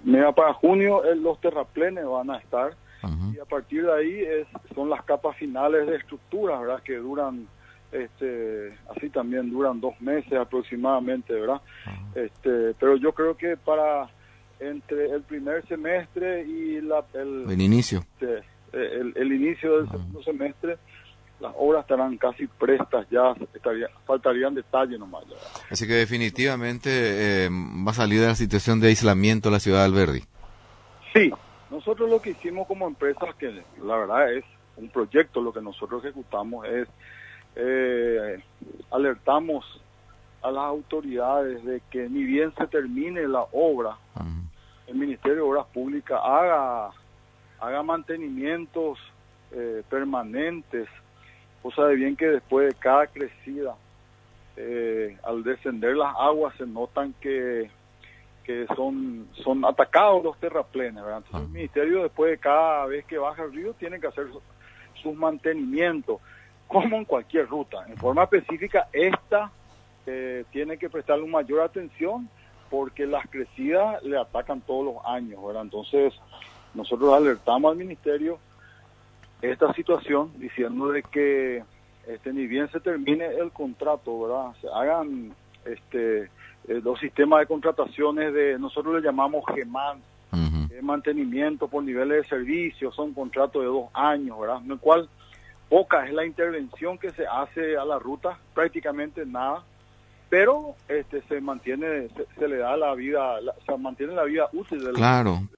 Mira, para junio los terraplenes van a estar y Ujú. a partir de ahí son las capas finales de estructura, ¿verdad? Que duran, así también duran 2 meses aproximadamente, ¿verdad? Pero yo creo que para entre el primer semestre y El inicio. el inicio del segundo semestre, las obras estarán casi prestas ya, faltarían detalles nomás ya. Así que definitivamente va a salir de la situación de aislamiento la ciudad de Alberdi. Sí, nosotros lo que hicimos como empresa, que la verdad es un proyecto, lo que nosotros ejecutamos es, alertamos a las autoridades de que ni bien se termine la obra, Ujú. el Ministerio de Obras Públicas haga mantenimientos permanentes, cosa de bien que después de cada crecida, al descender las aguas se notan que son atacados los terraplenes, ¿verdad? Entonces el Ministerio después de cada vez que baja el río tiene que hacer sus mantenimientos, como en cualquier ruta. En forma específica, esta tiene que prestarle una mayor atención porque las crecidas le atacan todos los años, ¿verdad? Entonces nosotros alertamos al Ministerio esta situación diciendo de que ni bien se termine el contrato, ¿verdad? Se hagan los sistemas de contrataciones nosotros le llamamos GEMAN, Ujú. mantenimiento por niveles de servicio, son contratos de 2 años, ¿verdad? En el cual poca es la intervención que se hace a la ruta, prácticamente nada, pero se mantiene, se le da la vida, se mantiene la vida útil de la Claro.